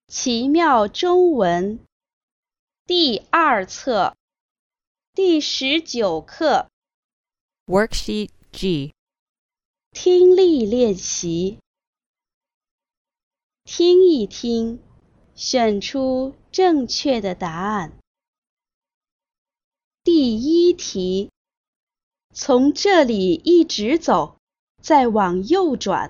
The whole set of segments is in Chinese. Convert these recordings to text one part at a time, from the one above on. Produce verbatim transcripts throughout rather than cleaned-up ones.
奇妙中文第二册第十九课 Worksheet G 听力练习。听一听，选出正确的答案。第一题，从这里一直走，再往右转。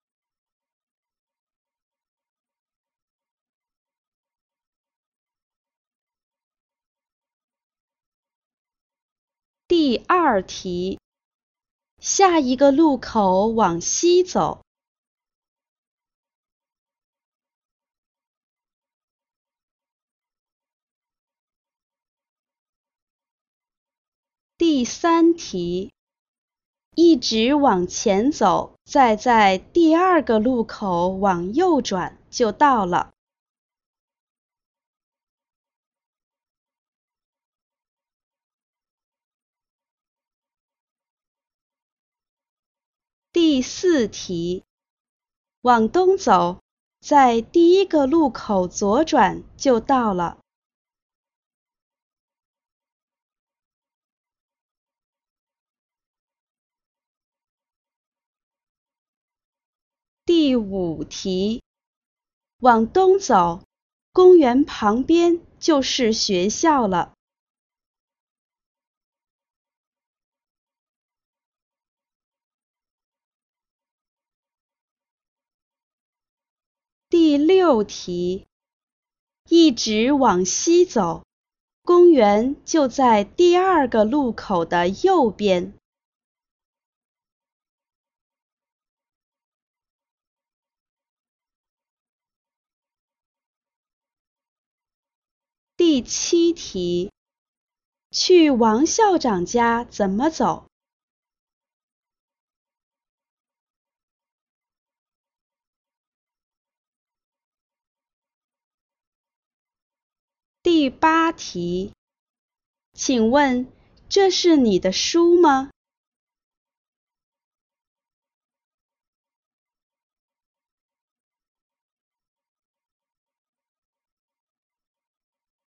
第二题，下一个路口往西走。第三题，一直往前走，再在第二个路口往右转就到了。第四题，往东走，在第一个路口左转就到了。第五题，往东走，公园旁边就是学校了。第六题，一直往西走，公园就在第二个路口的右边。第七题，去王校长家怎么走？第八题，请问这是你的书吗？